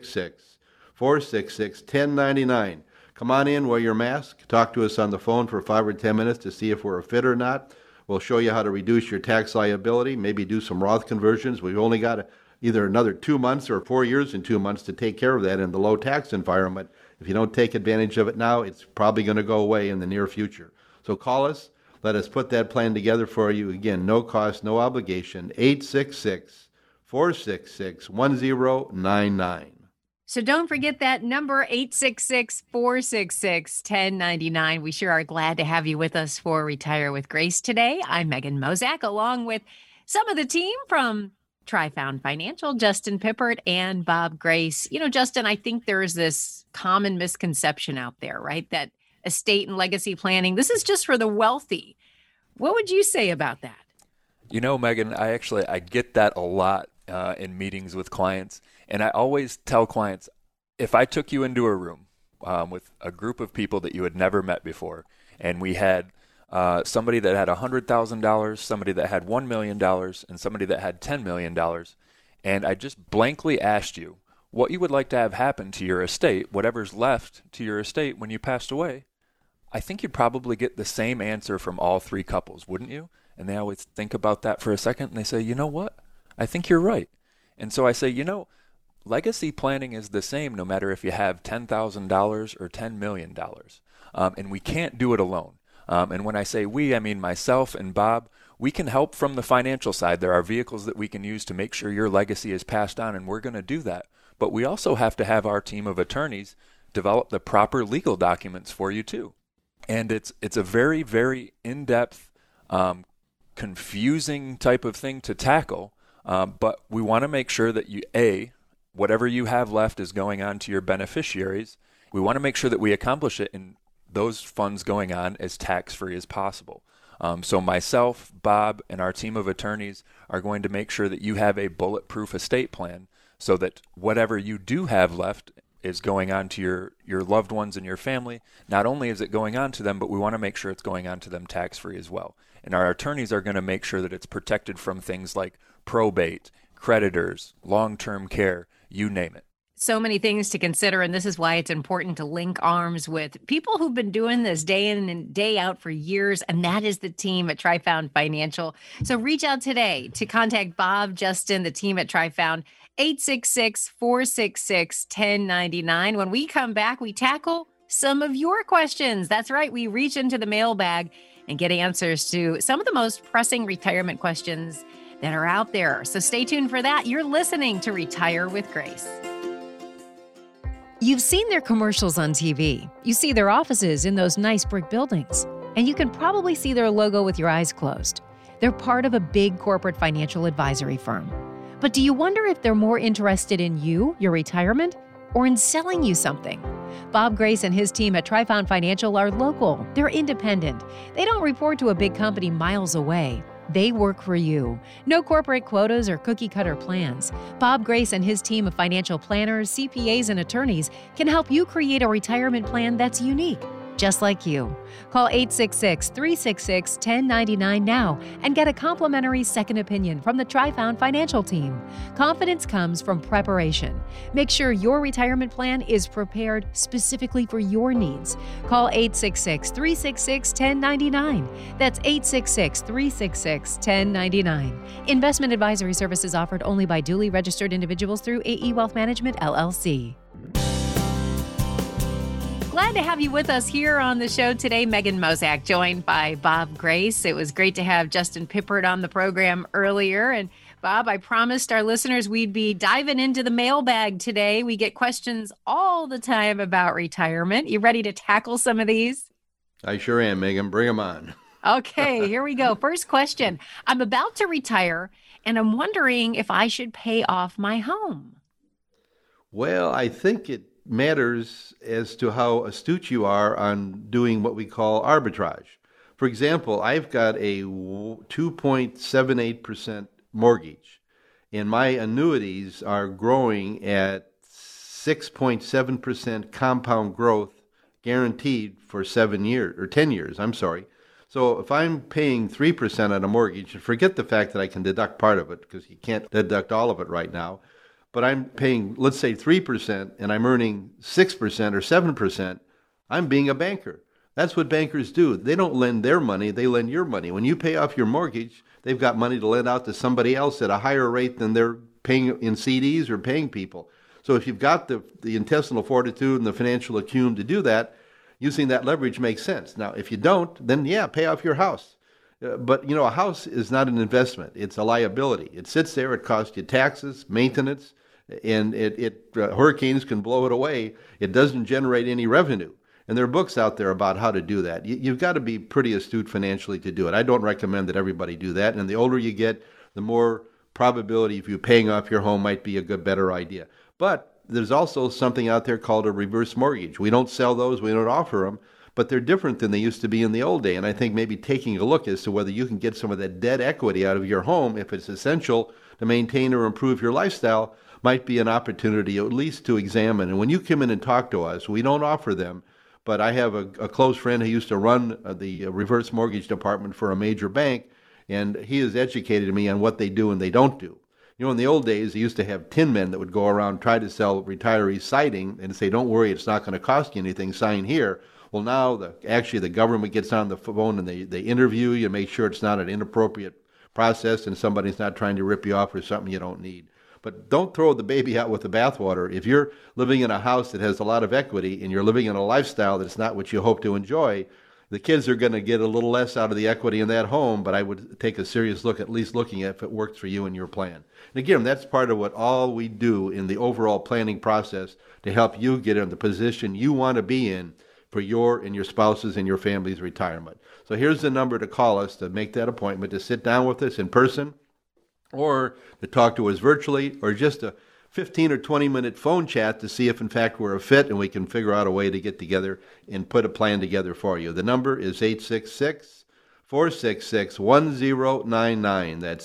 866-466-1099. Come on in, wear your mask. Talk to us on the phone for 5 or 10 minutes to see if we're a fit or not. We'll show you how to reduce your tax liability, maybe do some Roth conversions. We've only got either another 2 months or 4 years and 2 months to take care of that in the low tax environment. If you don't take advantage of it now, it's probably going to go away in the near future. So call us. Let us put that plan together for you. Again, no cost, no obligation. 866-466-1099. So don't forget that number, 866-466-1099. We sure are glad to have you with us for Retire with Grace today. I'm Megan Mozak, along with some of the team from Trifound Financial, Justin Pippert and Bob Grace. Justin, I think there's this common misconception out there, right? That estate and legacy planning, this is just for the wealthy. What would you say about that? Megan, I get that a lot in meetings with clients. And I always tell clients, if I took you into a room with a group of people that you had never met before, and we had somebody that had $100,000, somebody that had $1 million, and somebody that had $10 million, and I just blankly asked you what you would like to have happen to your estate, whatever's left to your estate when you passed away, I think you'd probably get the same answer from all three couples, wouldn't you? And they always think about that for a second, and they say, you know what? I think you're right. And so I say, legacy planning is the same no matter if you have $10,000 or $10 million. And we can't do it alone. And when I say we, I mean myself and Bob. We can help from the financial side. There are vehicles that we can use to make sure your legacy is passed on, and we're going to do that. But we also have to have our team of attorneys develop the proper legal documents for you too. And it's a very, very in-depth, confusing type of thing to tackle. But we want to make sure that whatever you have left is going on to your beneficiaries. We want to make sure that we accomplish it in those funds going on as tax-free as possible. So myself, Bob, and our team of attorneys are going to make sure that you have a bulletproof estate plan so that whatever you do have left is going on to your loved ones and your family. Not only is it going on to them, but we want to make sure it's going on to them tax-free as well. And our attorneys are going to make sure that it's protected from things like probate, creditors, long-term care, you name it. So many things to consider, and this is why it's important to link arms with people who've been doing this day in and day out for years, and that is the team at TriFound Financial. So reach out today to contact Bob, Justin, the team at TriFound, 866-466-1099. When we come back, we tackle some of your questions. That's right, we reach into the mailbag and get answers to some of the most pressing retirement questions that are out there. So stay tuned for that. You're listening to Retire with Grace. You've seen their commercials on TV. You see their offices in those nice brick buildings, and you can probably see their logo with your eyes closed. They're part of a big corporate financial advisory firm. But do you wonder if they're more interested in you, your retirement, or in selling you something? Bob Grace and his team at TriFound Financial are local. They're independent. They don't report to a big company miles away. They work for you. No corporate quotas or cookie-cutter plans. Bob Grace and his team of financial planners, CPAs, and attorneys can help you create a retirement plan that's unique, just like you. Call 866-366-1099 now and get a complimentary second opinion from the TriFound Financial team. Confidence comes from preparation. Make sure your retirement plan is prepared specifically for your needs. Call 866-366-1099. That's 866-366-1099. Investment advisory services offered only by duly registered individuals through AE Wealth Management, LLC. Glad to have you with us here on the show today. Megan Mozak, joined by Bob Grace. It was great to have Justin Pippert on the program earlier. And Bob, I promised our listeners we'd be diving into the mailbag today. We get questions all the time about retirement. You ready to tackle some of these? I sure am, Megan. Bring them on. Okay, here we go. First question. I'm about to retire, and I'm wondering if I should pay off my home. Well, I think it matters as to how astute you are on doing what we call arbitrage. For example, I've got a 2.78% mortgage, and my annuities are growing at 6.7% compound growth guaranteed for 7 years, or 10 years, I'm sorry. So if I'm paying 3% on a mortgage, and forget the fact that I can deduct part of it, because you can't deduct all of it right now, but I'm paying, let's say 3%, and I'm earning 6% or 7%, I'm being a banker. That's what bankers do. They don't lend their money, they lend your money. When you pay off your mortgage, they've got money to lend out to somebody else at a higher rate than they're paying in CDs or paying people. So if you've got the intestinal fortitude and the financial acumen to do that, using that leverage makes sense. Now, if you don't, then yeah, pay off your house. But, a house is not an investment. It's a liability. It sits there. It costs you taxes, maintenance, and hurricanes can blow it away. It doesn't generate any revenue. And there are books out there about how to do that. You've got to be pretty astute financially to do it. I don't recommend that everybody do that. And the older you get, the more probability of you paying off your home might be a better idea. But there's also something out there called a reverse mortgage. We don't sell those. We don't offer them. But they're different than they used to be in the old day. And I think maybe taking a look as to whether you can get some of that debt equity out of your home, if it's essential to maintain or improve your lifestyle, might be an opportunity at least to examine. And when you come in and talk to us, we don't offer them, but I have a close friend who used to run the reverse mortgage department for a major bank, and he has educated me on what they do and they don't do. In the old days, they used to have tin men that would go around try to sell retirees siding and say, don't worry, it's not going to cost you anything, sign here. Well, now the government gets on the phone and they interview you, make sure it's not an inappropriate process and somebody's not trying to rip you off for something you don't need. But don't throw the baby out with the bathwater. If you're living in a house that has a lot of equity and you're living in a lifestyle that's not what you hope to enjoy, the kids are going to get a little less out of the equity in that home, but I would take a serious look, at least looking at if it works for you and your plan. And again, that's part of what all we do in the overall planning process to help you get in the position you want to be in for your and your spouse's and your family's retirement. So here's the number to call us to make that appointment, to sit down with us in person, or to talk to us virtually, or just a 15 or 20-minute phone chat to see if, in fact, we're a fit and we can figure out a way to get together and put a plan together for you. The number is 866-466-1099. That's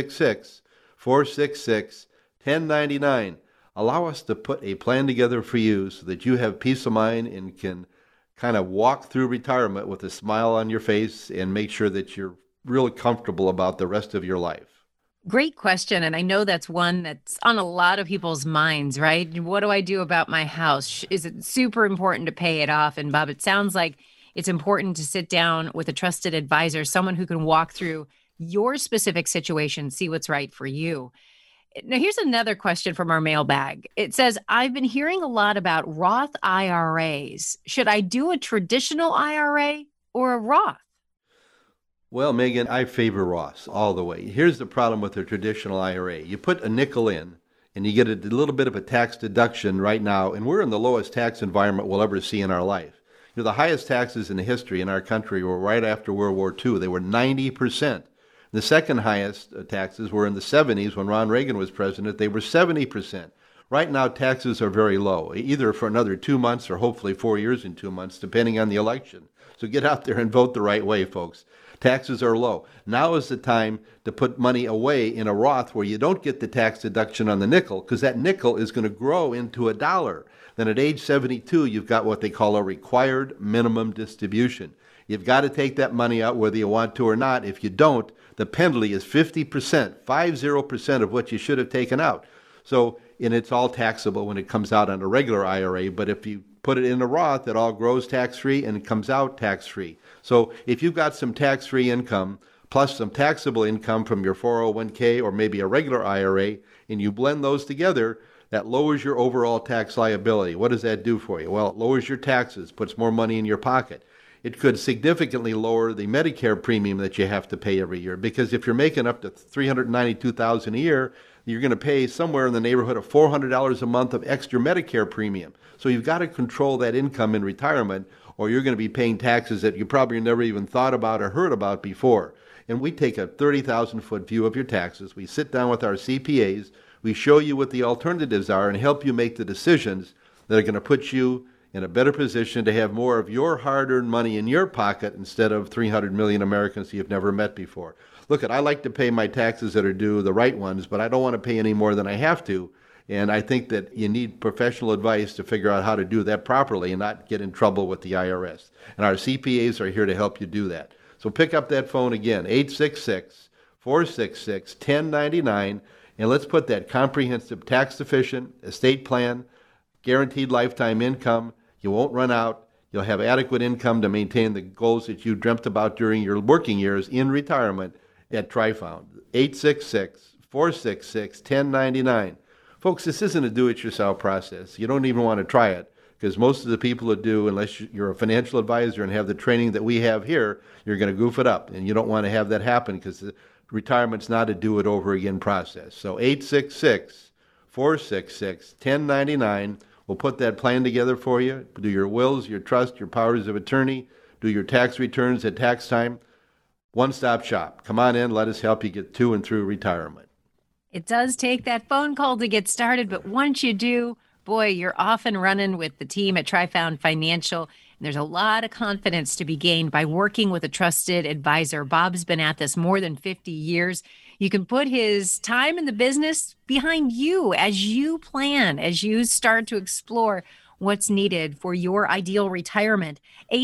866-466-1099. Allow us to put a plan together for you so that you have peace of mind and can kind of walk through retirement with a smile on your face and make sure that you're really comfortable about the rest of your life. Great question. And I know that's one that's on a lot of people's minds, right? What do I do about my house? Is it super important to pay it off? And Bob, it sounds like it's important to sit down with a trusted advisor, someone who can walk through your specific situation, see what's right for you. Now, here's another question from our mailbag. It says, I've been hearing a lot about Roth IRAs. Should I do a traditional IRA or a Roth? Well, Megan, I favor Roths all the way. Here's the problem with the traditional IRA. You put a nickel in, and you get a little bit of a tax deduction right now, and we're in the lowest tax environment we'll ever see in our life. The highest taxes in the history in our country were right after World War II. They were 90%. The second highest taxes were in the 70s when Ron Reagan was president. They were 70%. Right now, taxes are very low, either for another 2 months or hopefully 4 years and 2 months, depending on the election. So get out there and vote the right way, folks. Taxes are low. Now is the time to put money away in a Roth where you don't get the tax deduction on the nickel, because that nickel is going to grow into $1. Then at age 72, you've got what they call a required minimum distribution. You've got to take that money out whether you want to or not. If you don't, the penalty is 50%, 50% of what you should have taken out. So, and it's all taxable when it comes out on a regular IRA, but if you put it in a Roth, it all grows tax-free and it comes out tax-free. So if you've got some tax-free income plus some taxable income from your 401k or maybe a regular IRA, and you blend those together, that lowers your overall tax liability. What does that do for you? Well, it lowers your taxes, puts more money in your pocket. It could significantly lower the Medicare premium that you have to pay every year, because if you're making up to $392,000 a year, you're going to pay somewhere in the neighborhood of $400 a month of extra Medicare premium. So you've got to control that income in retirement, or you're going to be paying taxes that you probably never even thought about or heard about before. And we take a 30,000-foot view of your taxes. We sit down with our CPAs. We show you what the alternatives are and help you make the decisions that are going to put you in a better position to have more of your hard-earned money in your pocket instead of 300 million Americans you've never met before. Look, I like to pay my taxes that are due, the right ones, but I don't want to pay any more than I have to. And I think that you need professional advice to figure out how to do that properly and not get in trouble with the IRS. And our CPAs are here to help you do that. So pick up that phone again, 866-466-1099, and let's put that comprehensive tax-efficient estate plan, guaranteed lifetime income. You won't run out. You'll have adequate income to maintain the goals that you dreamt about during your working years in retirement at TriFound. 866-466-1099. Folks, this isn't a do-it-yourself process. You don't even want to try it, because most of the people that do, unless you're a financial advisor and have the training that we have here, you're going to goof it up. And you don't want to have that happen, because retirement's not a do-it-over-again process. So 866-466-1099. We'll put that plan together for you. Do your wills, your trust, your powers of attorney. Do your tax returns at tax time. One-stop shop. Come on in. Let us help you get to and through retirement. It does take that phone call to get started, but once you do, boy, you're off and running with the team at TriFound Financial. And there's a lot of confidence to be gained by working with a trusted advisor. Bob's been at this more than 50 years. You can put his time in the business behind you as you plan, as you start to explore what's needed for your ideal retirement.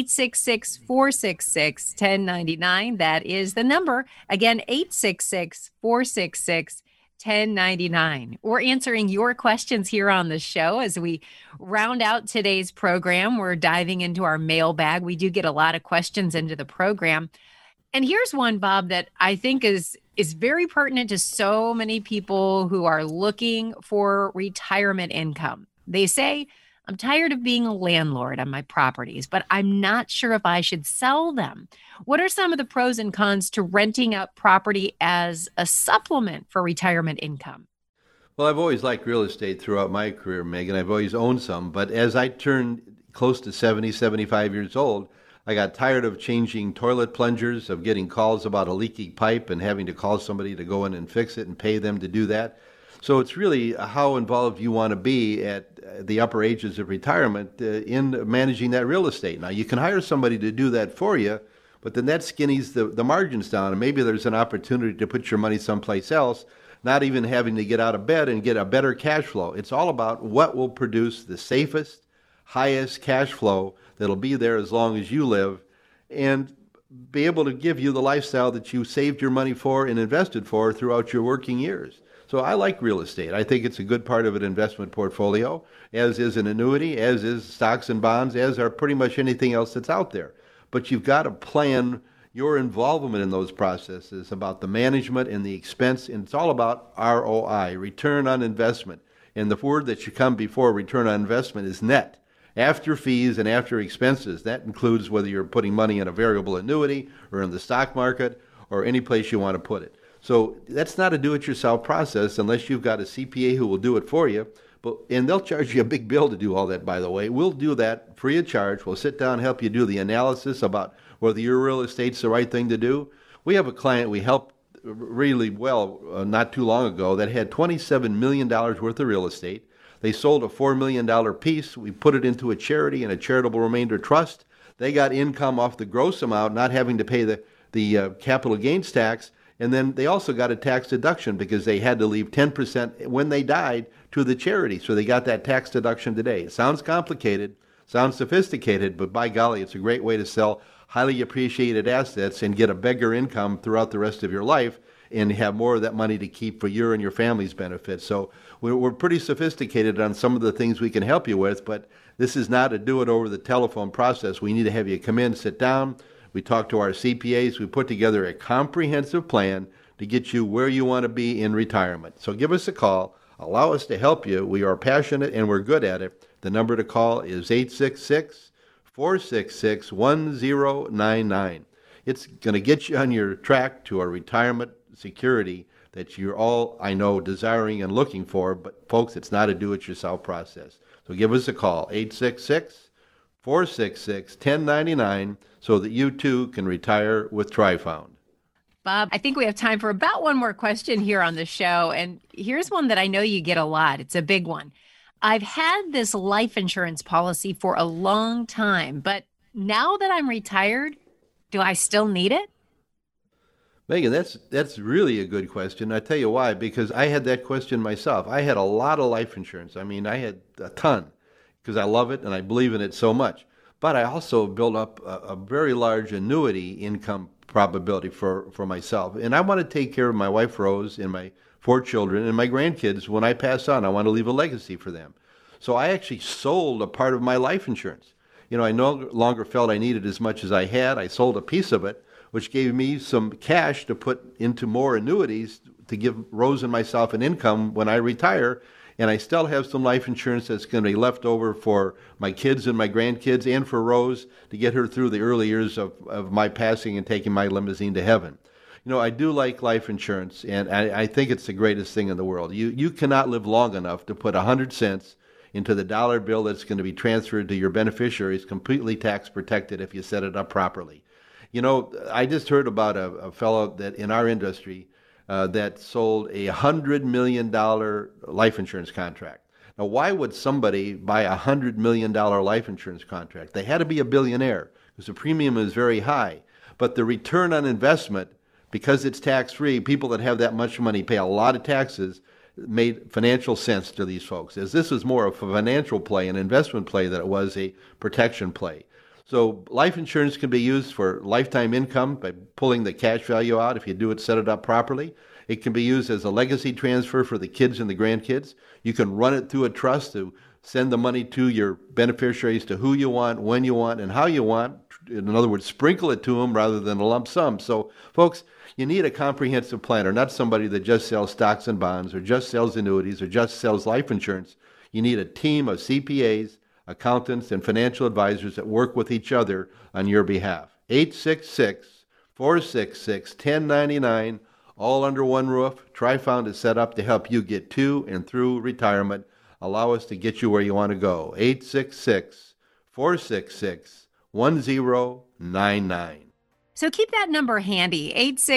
866-466-1099. That is the number. Again, 866-466-1099. 1099. We're answering your questions here on the show as we round out today's program. We're diving into our mailbag. We do get a lot of questions into the program. And here's one, Bob, that I think is very pertinent to so many people who are looking for retirement income. They say, I'm tired of being a landlord on my properties, but I'm not sure if I should sell them. What are some of the pros and cons to renting out property as a supplement for retirement income? Well, I've always liked real estate throughout my career, Megan. I've always owned some, but as I turned close to 70, 75 years old, I got tired of changing toilet plungers, of getting calls about a leaky pipe and having to call somebody to go in and fix it and pay them to do that. So it's really how involved you want to be at the upper ages of retirement in managing that real estate. Now, you can hire somebody to do that for you, but then that skinnies the margins down, and maybe there's an opportunity to put your money someplace else, not even having to get out of bed and get a better cash flow. It's all about what will produce the safest, highest cash flow that'll be there as long as you live. And be able to give you the lifestyle that you saved your money for and invested for throughout your working years. So I like real estate. I think it's a good part of an investment portfolio, as is an annuity, as is stocks and bonds, as are pretty much anything else that's out there. But you've got to plan your involvement in those processes about the management and the expense, and it's all about ROI, return on investment. And the word that should come before return on investment is net. After fees and after expenses, that includes whether you're putting money in a variable annuity or in the stock market or any place you want to put it. So that's not a do-it-yourself process unless you've got a CPA who will do it for you. And they'll charge you a big bill to do all that, by the way. We'll do that free of charge. We'll sit down and help you do the analysis about whether your real estate's the right thing to do. We have a client we helped really well not too long ago that had $27 million worth of real estate. They sold a $4 million piece. We put it into a charity and a charitable remainder trust. They got income off the gross amount, not having to pay the capital gains tax. And then they also got a tax deduction because they had to leave 10% when they died to the charity. So they got that tax deduction today. It sounds complicated, sounds sophisticated, but by golly, it's a great way to sell highly appreciated assets and get a bigger income throughout the rest of your life and have more of that money to keep for your and your family's benefit. So we're pretty sophisticated on some of the things we can help you with, but this is not a do-it-over-the-telephone process. We need to have you come in, sit down. We talk to our CPAs. We put together a comprehensive plan to get you where you want to be in retirement. So give us a call. Allow us to help you. We are passionate and we're good at it. The number to call is 866-466-1099. It's going to get you on your track to a retirement security that you're all, I know, desiring and looking for. But, folks, it's not a do-it-yourself process. So give us a call, 866-466-1099, so that you too can retire with TriFound. Bob, I think we have time for about one more question here on the show. And here's one that I know you get a lot. It's a big one. I've had this life insurance policy for a long time, but now that I'm retired, do I still need it? Megan, that's really a good question. I tell you why, because I had that question myself. I had a lot of life insurance. I mean, I had a ton because I love it and I believe in it so much. But I also built up a very large annuity income probability for myself. And I want to take care of my wife, Rose, and my 4 children and my grandkids. When I pass on, I want to leave a legacy for them. So I actually sold a part of my life insurance. You know, I no longer felt I needed as much as I had. I sold a piece of it, which gave me some cash to put into more annuities to give Rose and myself an income when I retire. And I still have some life insurance that's going to be left over for my kids and my grandkids and for Rose to get her through the early years of my passing and taking my limousine to heaven. You know, I do like life insurance, and I think it's the greatest thing in the world. You cannot live long enough to put 100 cents into the dollar bill that's going to be transferred to your beneficiaries, completely tax protected if you set it up properly. You know, I just heard about a fellow that in our industry that sold a $100 million life insurance contract. Now, why would somebody buy a $100 million life insurance contract? They had to be a billionaire because the premium is very high. But the return on investment, because it's tax-free, people that have that much money pay a lot of taxes, made financial sense to these folks, as this was more of a financial play, an investment play, than it was a protection play. So life insurance can be used for lifetime income by pulling the cash value out if you do it, set it up properly. It can be used as a legacy transfer for the kids and the grandkids. You can run it through a trust to send the money to your beneficiaries to who you want, when you want, and how you want. In other words, sprinkle it to them rather than a lump sum. So, folks, you need a comprehensive planner, not somebody that just sells stocks and bonds or just sells annuities or just sells life insurance. You need a team of CPAs, accountants, and financial advisors that work with each other on your behalf. 866-466-1099, all under one roof. TriFound is set up to help you get to and through retirement. Allow us to get you where you want to go. 866-466-1099. So keep that number handy,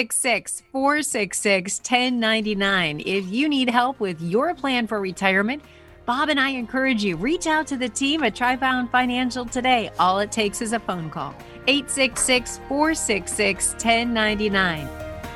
866-466-1099. If you need help with your plan for retirement, Bob and I encourage you, reach out to the team at TriFound Financial today. All it takes is a phone call, 866-466-1099.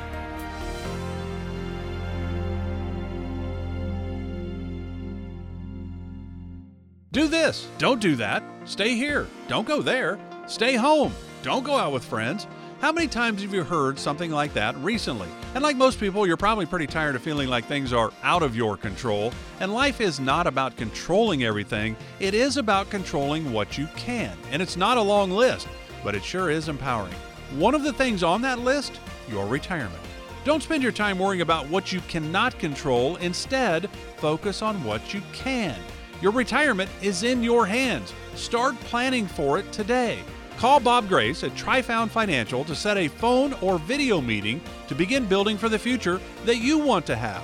Do this. Don't do that. Stay here. Don't go there. Stay home. Don't go out with friends. How many times have you heard something like that recently? And like most people, you're probably pretty tired of feeling like things are out of your control. And life is not about controlling everything, it is about controlling what you can. And it's not a long list, but it sure is empowering. One of the things on that list, your retirement. Don't spend your time worrying about what you cannot control. Instead, focus on what you can. Your retirement is in your hands. Start planning for it today. Call Bob Grace at Trifound Financial to set a phone or video meeting to begin building for the future that you want to have.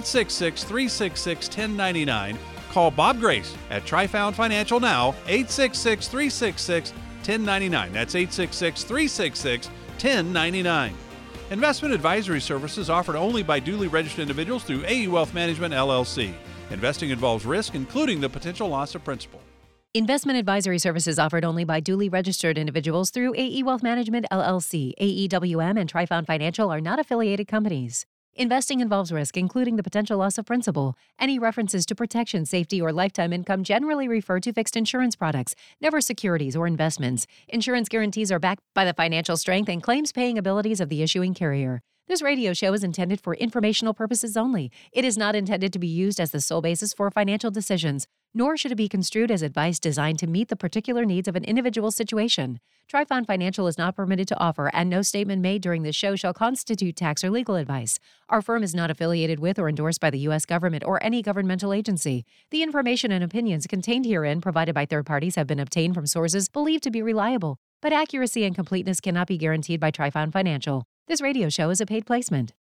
866-366-1099. Call Bob Grace at Trifound Financial now, 866-366-1099. That's 866-366-1099. Investment advisory services offered only by duly registered individuals through AE Wealth Management, LLC. Investing involves risk, including the potential loss of principal. Investment advisory services offered only by duly registered individuals through AE Wealth Management, LLC. AEWM and Trifound Financial are not affiliated companies. Investing involves risk, including the potential loss of principal. Any references to protection, safety, or lifetime income generally refer to fixed insurance products, never securities or investments. Insurance guarantees are backed by the financial strength and claims-paying abilities of the issuing carrier. This radio show is intended for informational purposes only. It is not intended to be used as the sole basis for financial decisions, nor should it be construed as advice designed to meet the particular needs of an individual situation. Trifound Financial is not permitted to offer, and no statement made during this show shall constitute tax or legal advice. Our firm is not affiliated with or endorsed by the U.S. government or any governmental agency. The information and opinions contained herein provided by third parties have been obtained from sources believed to be reliable, but accuracy and completeness cannot be guaranteed by Trifound Financial. This radio show is a paid placement.